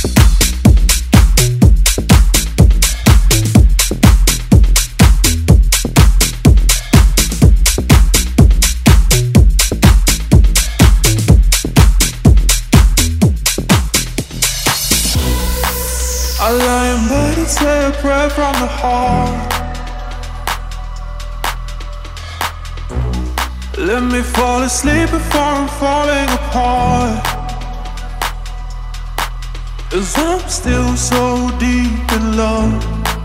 I lie in bed and say a prayer from the heart. Let me fall asleep before I'm falling apart. 'Cause I'm still so deep in love.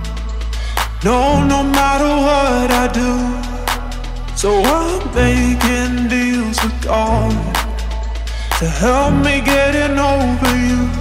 No matter what I do. So I'm making deals with God to help me getting over you.